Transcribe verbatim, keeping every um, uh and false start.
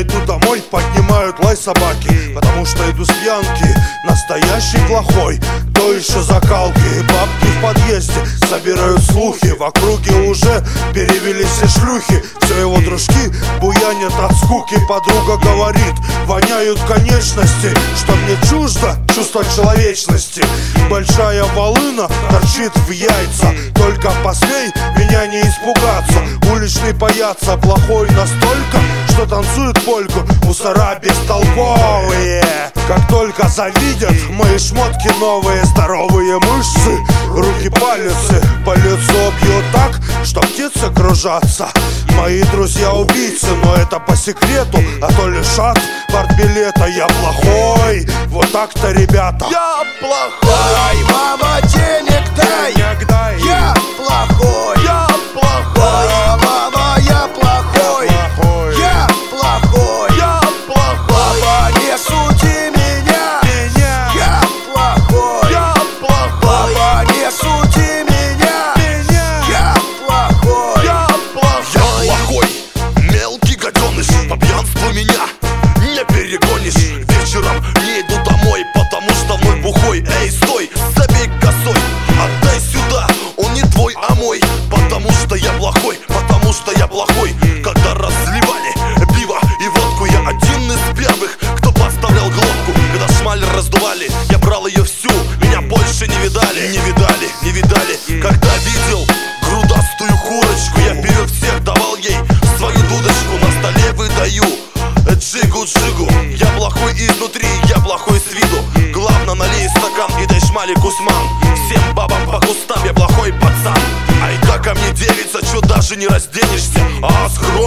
иду домой, поднимают лай собаки, потому что иду с пьянки, настоящий плохой. То еще закалки, бабки в подъезде собирают слухи, в округе уже перевелись все шлюхи. Все его дружки буянят от скуки. Подруга говорит, воняют конечности, что мне чуждо чувство человечности. Большая волына торчит в яйца, только посмей меня не испугаться. Уличный паяца плохой настолько, что танцует польку мусора бестолковые. Как только завидят мои шмотки новые, здоровые мышцы, руки пальцы по лицу бьют так, что птицы кружатся. Мои друзья убийцы, но это по секрету, а то лишат партбилета. Я плохой, вот так-то, ребята. Я плохой. Дай, мама, денег дай. Денег дай. Я плохой. Я плохой. Дай, мама, я плохой. Я плохой. Я плохой. Папа, не суди меня. Меня. Я плохой. Я плохой. Папа, не суди меня. Меня. Я плохой. Я плохой. Я плохой, мелкий гаденыш, по пьянству меня не перегонишь. Вечером не иду домой, потому что мой бухой. Эй, стой, забей косой, отдай сюда, он не твой, а мой. Потому что я плохой, потому что я плохой. Когда разливали пиво и водку, я один из первых, кто подставлял глотку. Когда шмаль раздували, я брал ее всю, меня больше не видали. Не видали, не видали. Когда видел грудастую курочку, я вперед всех давал ей свою дудочку. На столе выдаю джигу-джигу. Я плохой изнутри, я плохой с виду. Главное, налей стакан и дай шмали кусман. Всем бабам по кустам, я плохой пацан. Ай да ко мне девица, чё даже не разденешься? А, скромно.